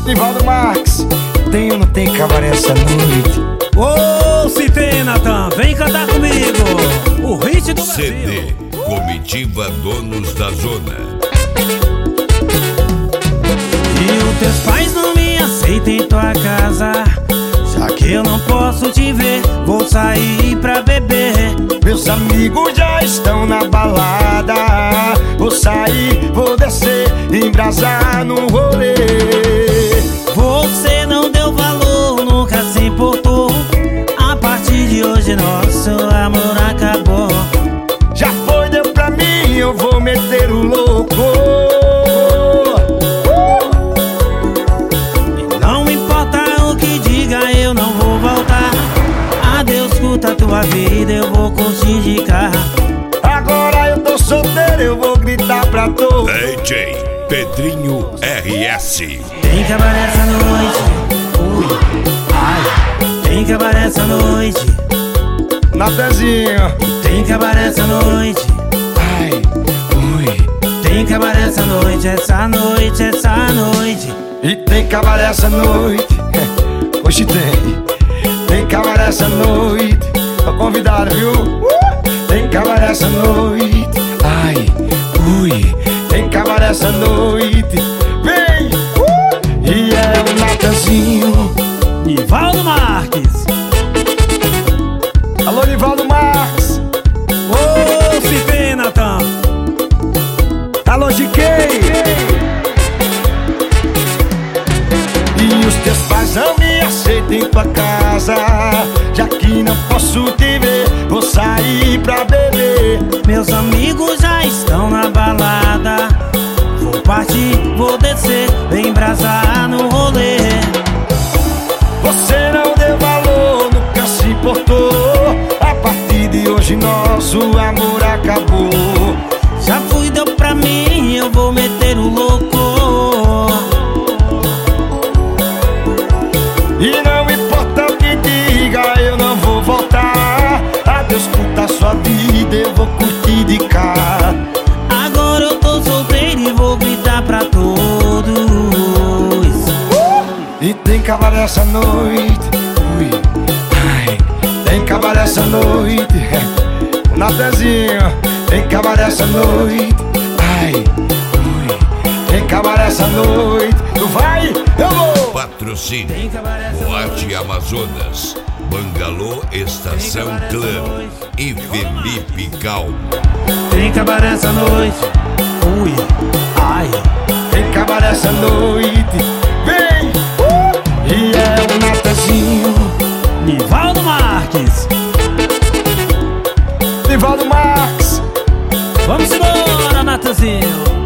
Nivaldo Marques, tem ou não tem cabaré essa noite? Ô, se tem, Natan, vem cantar comigo o hit do Brasil. CD Comitiva Donos da Zona. E os teus pais não me aceitam em tua casa, já que eu não posso te ver, vou sair pra beber. Meus amigos já estão na balada, vou sair, vou descer, embrasar no rolê. Você não deu valor, nunca se importou. A partir de hoje nosso amor acabou. Já foi, deu pra mim, eu vou meter o louco. E não importa o que diga, eu não vou voltar. Adeus, curta a tua vida, eu vou curtir de carro. Agora eu tô solteiro, eu vou gritar pra todos. DJ Pedrinho RS. Tem cabaré essa noite, ui, ai. Tem cabaré essa noite, Natanzinho, tem cabaré essa noite, ai, ui. tem cabaré essa noite, essa noite, essa noite. E tem cabaré essa noite, hoje tem cabaré essa noite. Tô convidado, viu? Tem cabaré essa noite, ai, ui. Tem cabaré essa noite, vem, e é o Natanzinho. Nivaldo Marques. Alô, Nivaldo Marques. Ô, se tem, Natan. Alô, GK. E os teus pais não me aceitam em tua casa, já que não posso te ver, vou sair pra beber. Meus amigos já estão na balada, vou partir, vou descer, vem embrasar no rolê. Você não deu valor, nunca se importou. A partir de hoje nosso amor acabou. Já fui, deu pra mim, eu vou meter o louco. E não importa o que diga, eu não vou voltar. Adeus, curta a sua vida, eu vou curtir de cá. Agora eu tô solteiro e vou gritar pra todos. E tem cabaré essa noite, ui, ai. Tem cabaré essa noite, o Natanzinho. Tem cabaré essa noite, ai, ui. Tem cabaré essa noite, tu vai, eu vou. Patrocínio Tem cabaré essa Boate Amazonas, Bangalô Estação Clã e Felipe Calmo. Tem cabaré essa noite, ui, ai. Tem cabaré essa noite, vem, e é o Natanzinho. Nivaldo Marques. Nivaldo Marques. Vamos embora, Natanzinho.